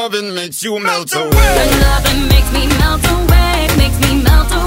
loving makes you melt away. Your loving makes me melt away, makes me melt away.